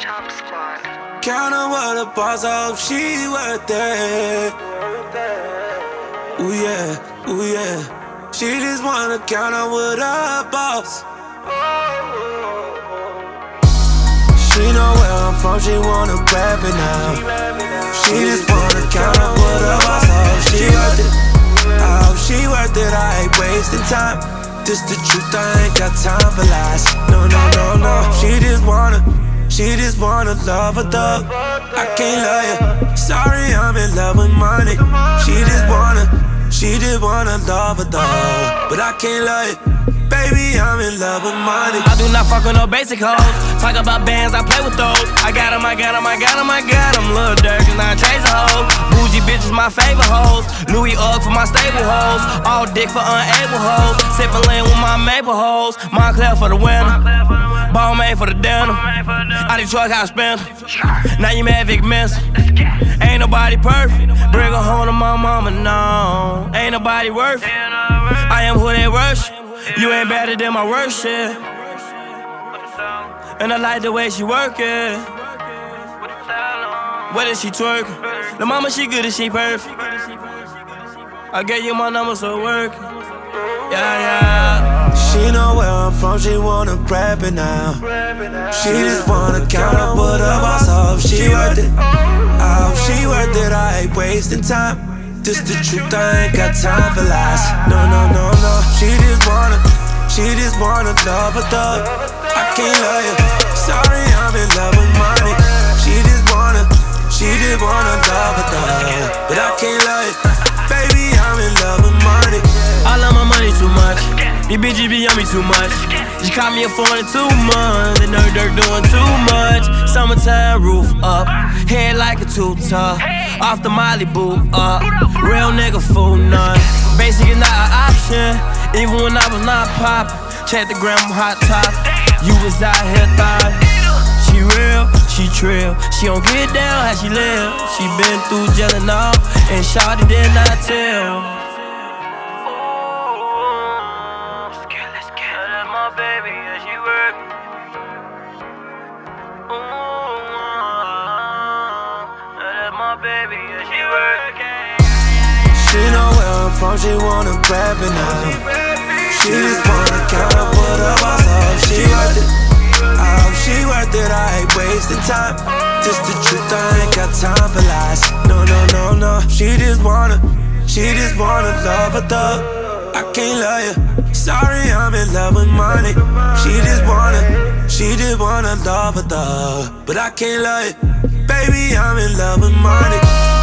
Top Squad. Count on what a boss, I hope she worth it. Ooh yeah, ooh yeah. She just wanna count on what a boss. She know where I'm from, she wanna rap it now. She just wanna count on what a boss, I hope she worth it. I hope she worth it, I ain't wasting time. This the truth, I ain't got time for lies. No, no, no, no. She just wanna love a thug. I can't love you. Sorry, I'm in love with money. She just wanna love a thug, but I can't love you. Baby, I'm in love with money. I do not fuck with no basic hoes. Talk about bands, I play with those. I got 'em, Lil Durk and I chase a hoe. Bougie bitches, my favorite hoes. Louis Ugg for my stable hoes. All dick for unable hoes. Sippin' lean with my maple hoes. Montclair for the winter. Balmain for the dinner. I Detroit, I spend. Now you mad, Vic Mensa. Ain't nobody perfect. Bring her home to my mama, no. Ain't nobody worth it. I am who they worship. You ain't better than my worship. And I like the way she work it. What is she twerking? The mama, she good and she perfect. I gave you my number, so work it. Yeah, yeah. She know where I'm from, she wanna rap it now. She just wanna count up what a boss, I hope she worth it. I hope she worth it, I ain't wasting time. This the truth, I ain't got time for lies. No, no, no, no. She just wanna love a thug. I can't love you. Sorry, I'm in love with money. She just wanna love a thug, but I can't love you. Baby, I'm in love with money. I love my money too much. These bitches be on me too much. She caught me a phone in 2 months. And her dirt doing too much. Summertime roof up. Head like a two-top. Off the Molly boot up. Real nigga fool none. Basic is not an option. Even when I was not poppin'. Check the gram hot top. You was out here thought. She real, she trill. She don't get down how she live. She been through jail and all. And shawty did not tell. Baby, yeah, she work. That's my baby, yeah, she work. She know where I'm from, she wanna rap it now. She just wanna count up what a boss, I hope she worth it. I hope she worth it, I ain't wasting time. This the truth, I ain't got time for lies. No, no, no, no. She just wanna love a thug. I can't love you. Sorry, I'm in love with money. She just wanna love a thug, but I can't love you. Baby, I'm in love with money.